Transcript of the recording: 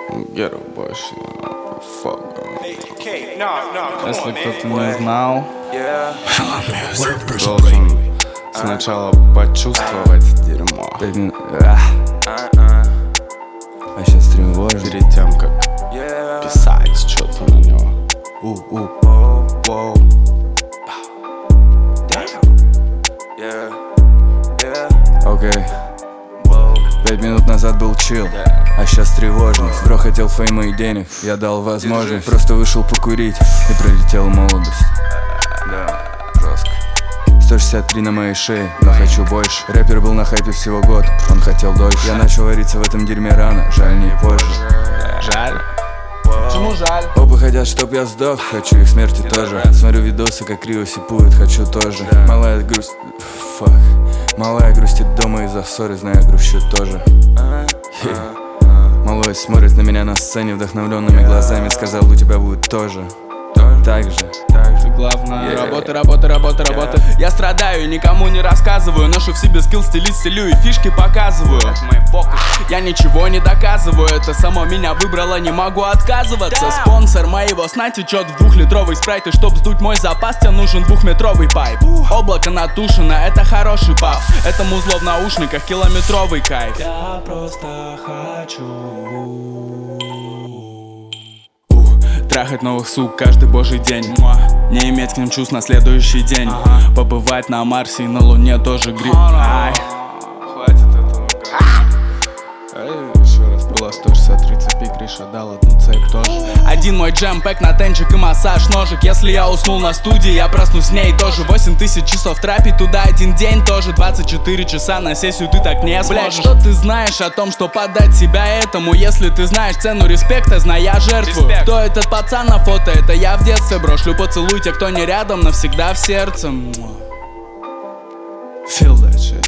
Геров больше, fuck. Если кто-то не знал, должен сначала почувствовать дерьмо, а сейчас тревожно. перед тем, как писать что-то на него. Окей. 5 минут назад был чил, а сейчас тревожность. Бро хотел фейма и денег, я дал возможность. Просто вышел покурить и пролетела молодость. Да, жестко. 163 на моей шее, но хочу больше. Рэпер был на хайпе всего год, он хотел дольше. Я начал вариться в этом дерьме рано, жаль не позже. Жаль? Почему жаль? Оба хотят, чтоб я сдох, хочу их смерти тоже. Смотрю видосы, как криво сипуют, хочу тоже. Малая грусть... Фак. Малая грустит дома из-за ссоры, знаю, грущу тоже. Малой смотрит на меня на сцене вдохновленными глазами, сказал, у тебя будет тоже. Так же. Главное, работа. Я страдаю и никому не рассказываю. Ношу в себе скилл, стилист, селю и фишки показываю. Я ничего не доказываю, это само меня выбрало, не могу отказываться. Спонсор моего сна течет в 2-литровый спрайт. И чтоб сдуть мой запас, тебе нужен 2-метровый пайп. Облако натушено, это хороший паф. Это музло в наушниках, километровый кайф. Я просто хочу трахать новых сук каждый божий день. Не иметь к ним чувств на следующий день. Побывать на Марсе и на Луне тоже гриб. Хватит этого говна. Еще раз было 163 цепи, Гриша дал одну цепь тоже. Один мой джем-пэк на тенчик и массаж ножек. Если я уснул на студии, я проснусь с ней тоже. 8000 часов трапить туда один день тоже. 24 часа на сессию ты так не сможешь. Блять, что ты знаешь о том, что подать себя этому? Если ты знаешь цену респекта, знай, я жертвую. Кто этот пацан на фото? Это я в детстве, бро. Шлю поцелуй тех, кто не рядом, навсегда в сердце. Feel that shit.